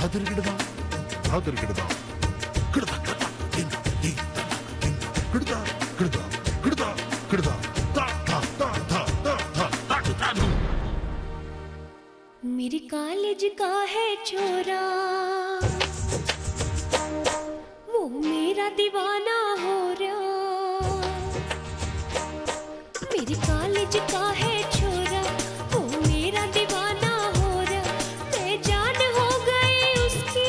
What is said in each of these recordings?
ದಾದರ್ಗಿಡದ ದಾದರ್ಗಿಡದ ಗಿಡದ ಗಿಡದ ಗಿಡ ಗಿಡ ಗಿಡ ಗಿಡ ಗಿಡ ತಾ ತಾ ತಾ ತಾ ತಾ ತಾ ತಾ ತಾ। मेरी कॉलेज का है छोरा, वो मेरा दीवाना हो रहा। मेरी कॉलेज का है छोरा, वो मेरा दीवाना हो रहा। मैं जान हो गई उसकी,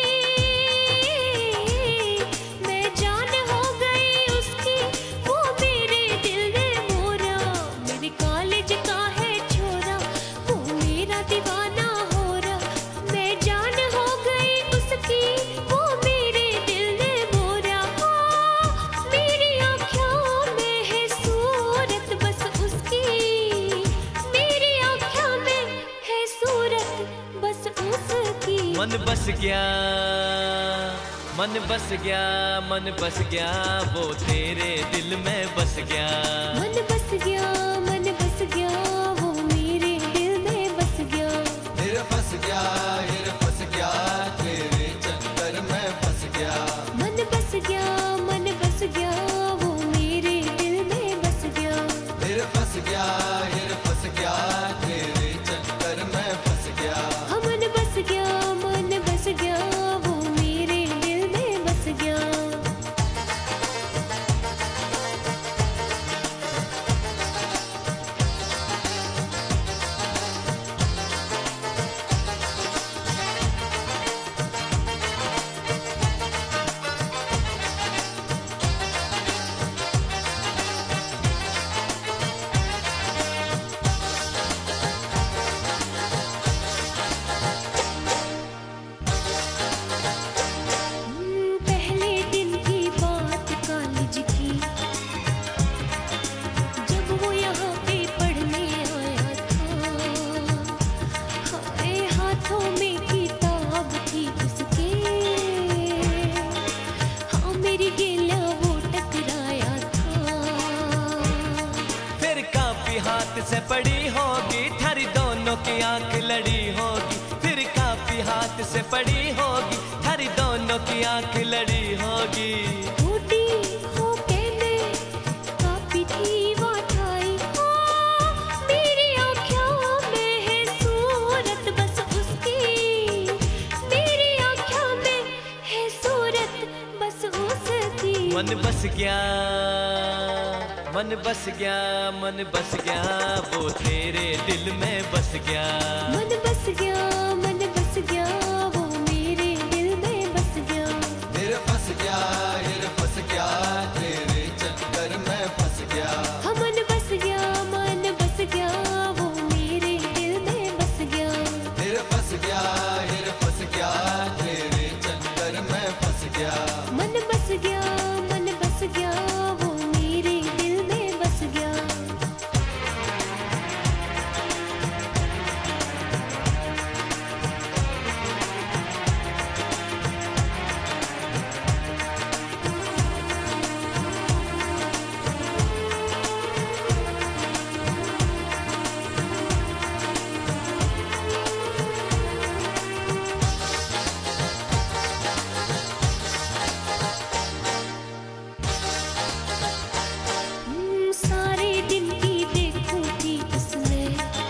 मैं जान हो गई उसकी, वो मेरे दिल में मोरा। मेरी कॉलेज का है छोरा, वो मेरा दीवाना हो रहा। मैं जान हो गई उसकी, वो मेरे दिल में मोरा। मेरी आँखों में है सूरत बस उसकी, मेरी आँखों में है सूरत बस उसकी। मन बस गया, मन बस गया, मन बस गया, वो तेरे दिल में बस गया। मन बस गया, मन बस गया, वो मेरे दिल में बस गया। हिर फंस गया, हिर फंस गया, तेरे चक्कर में फंस गया। मन बस गया, मन बस गया, वो मेरे दिल में बस गया। हिर फंस गया, हिर फंस गया, तेरे चक्कर में फंस गया। हाँ, मन बस गया, मन बस गया, वो मेरे दिल में बस गया। पहले दिन की बात कॉलेज की, जब वो यहाँ पे पढ़ने आया था। हाय, हाथों में किताब थी उसके, हाँ मेरी गेला वो टकराया था। फिर काफी हाथ से पड़ी होगी, थारी दोनों की आंख लड़ी होगी। फिर काफी हाथ से पड़ी होगी, थारी दोनों की आंख लड़ी होगी। छोटी हो के मैं कापी थी वो ठाई, मेरी आँखों में है सूरत बस उसकी, मेरी आँखों में है सूरत बस उसकी। मन बस गया, मन बस गया, मन बस गया, वो तेरे दिल में बस गया। मन बस गया, मन बस गया, वो मेरे दिल में बस गया। हिर फंस गया, हिर फंस गया, तेरे चक्कर में फंस गया। हाँ, मन बस गया, मन बस गया, वो मेरे दिल में बस गया। हिर फंस गया, हिर फंस गया, तेरे चक्कर में फंस गया। मन बस गया, मन बस गया, वो मेरे दिल में बस गया। सारे दिन की देखूं थी उसने,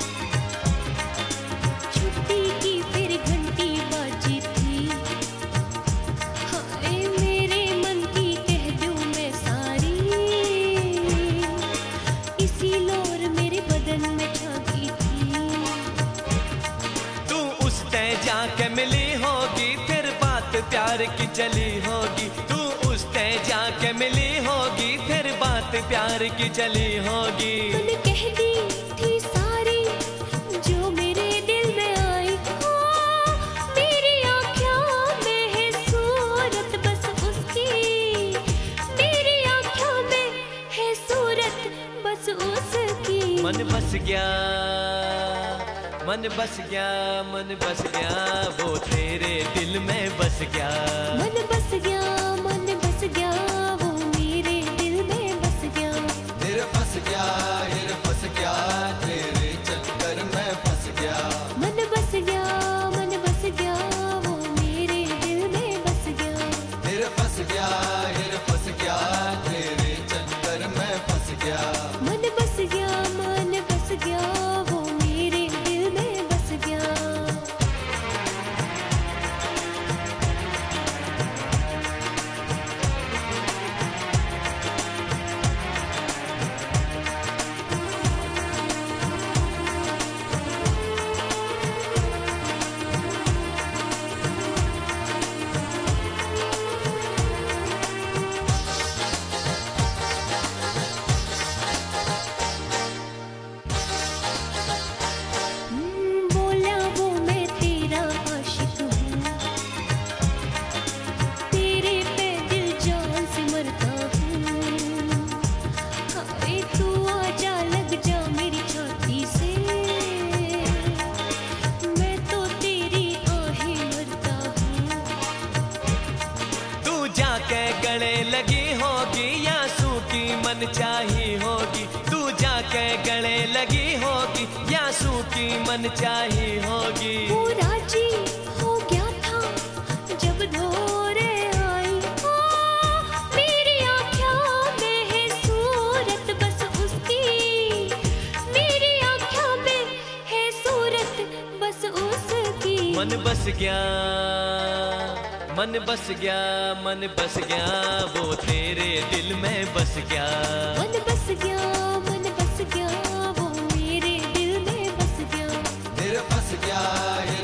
छुट्टी की फिर घंटी बाजी थी। हाय, मेरे मन की कह दूं मैं सारी, इसी लोर मेरे बदन में झांकी थी। तू उस तय जाके मिली होगी, फिर बात प्यार की चली होगी। तू उस तय जाके मिली होगी, फिर बात प्यार की चली होगी। मैंने कह दी थी सारी जो मेरे दिल में आई, मेरी आँखों में है सूरत बस उसकी, मेरी आँखों में है सूरत बस उसकी। मन बस गया, मन बस गया, मन बस गया, वो तेरे दिल में बस गया। मन बस गया, मन बस गया, वो मेरे दिल में बस गया। हिर फंस गया, हिर फंस गया, तेरे चक्कर में फंस गया। मन बस गया, मन बस गया, वो मेरे मन चाही होगी। वो राजी हो गया था जब धोरे आई। ओ, मेरी आँखों में है सूरत बस उसकी, मेरी आँखों में है सूरत बस उसकी। मन बस गया, मन बस गया, मन बस गया, वो तेरे दिल में बस गया। मन बस गया, मन बस गया, वो मेरे दिल में बस गया। फिर फंस गया,